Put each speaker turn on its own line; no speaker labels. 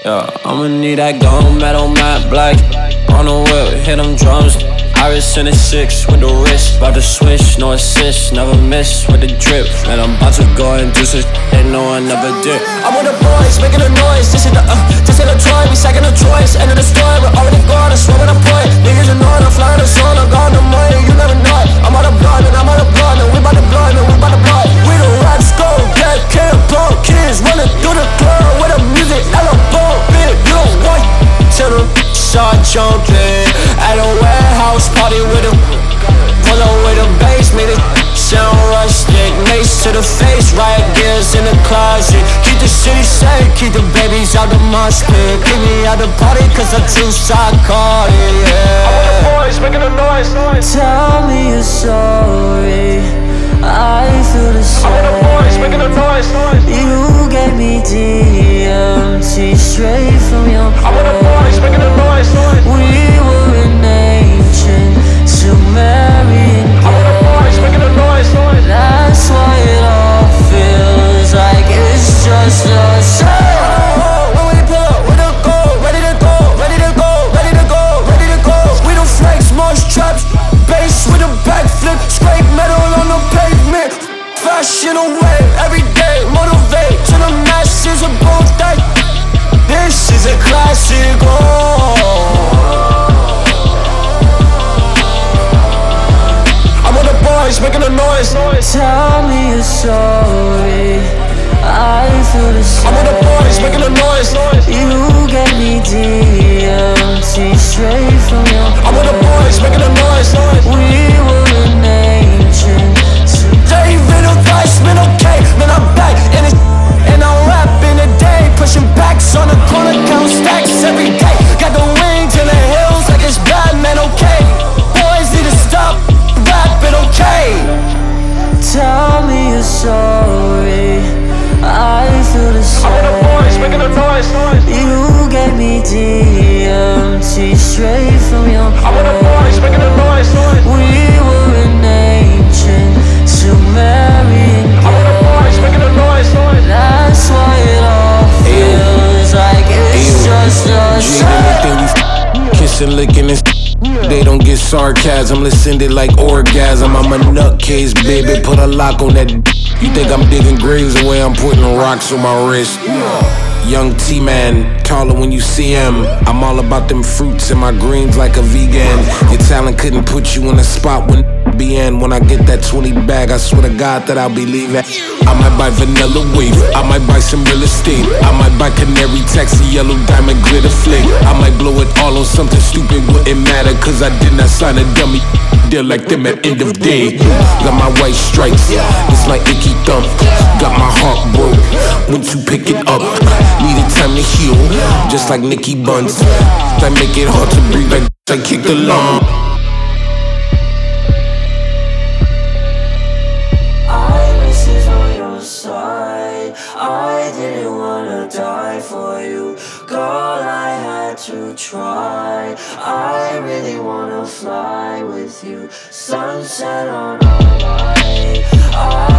Yeah, I'ma need that gold metal matte black. On the whip, hit them drums. Iris in a 6 with the wrist. About to switch, no assist, never miss with the drip. And I'm about to go and do some they know I never did.
I'm with the boys, making a noise. This is the Troy, we second the choice. End of the story, we're already gone. I swear when I play. Niggas are knowing I'm flying the sun. I'm gone the money, you never know it. I'm out of blood, and I'm out of blood, and we bout to blood, and we bout to blood. We the rap skull, black kid, blow kids running through the club with the music. Hella ball, big, you don't want. Till the shot jumping at a warehouse party with him. Pull up with a bass, made it sound rustic. Mace to the face, riot gears in the closet. Keep the city safe, keep the babies out the mosh pit. Keep me out the party cause I'm too psychotic, yeah. I'm with the boys, making a noise.
Tell me you're sorry, I feel the same.
I'm with the boys, making a noise.
You gave me DMT straight from your phone.
I'm with the boys, making a noise.
We were an ancient Sumerian
I'm with the boys, making a noise.
That's why it all feels like it's just us.
When we pull up, we don't go, ready to go, ready to go, ready to go, ready to go. We don't flex, march traps, bass with a backflip, scrape metal on the pavement. Fashion away, every day, motivate to the masses of both that. This is a classic, I'm with the boys, making a noise.
Tell me you're sorry, I feel the same.
I'm with the boys, making a noise.
You gave me DMT straight from your phone.
I'm with the boys, making a noise.
We were an ancient
David Weissman, okay, man I'm back in it, and I'm rapping today, pushing backs on the corner, count stacks every day. Got the wings in the hills like it's Batman, okay. Boys need to stop rapping, okay.
Tell me you're sorry, I feel the same.
I'm with the boys, making a noise.
You gave me DMT straight from your phone.
I'm with the boys, making a noise.
We were an ancient Sumerian
I'm with the boys, making a noise.
That's why it all feels like it's just us.
Anything we kissing, licking and they don't get sarcasm, listen to like orgasm. I'm a nutcase, baby, put a lock on that. You think I'm digging graves the way I'm putting rocks on my wrist? Young T-Man, taller when you see him. I'm all about them fruits and my greens like a vegan. Your talent couldn't put you in a spot when be in. When I get that 20 bag, I swear to God that I'll be leaving. I might buy vanilla wave, I might buy some real estate. I might buy canary taxi, yellow diamond glitter flake. I might blow it all on something stupid, wouldn't matter, cause I did not sign a dummy deal like them at end of day. Got my white stripes, it's my icky thumb. Got my heart broke, once you pick it up. Needed time to heal, just like Nicky Buns. I make it hard to breathe like I kick the lung.
Iris is on your side, I didn't wanna die for you. Girl, I had to try, I really wanna fly with you. Sunset on our way.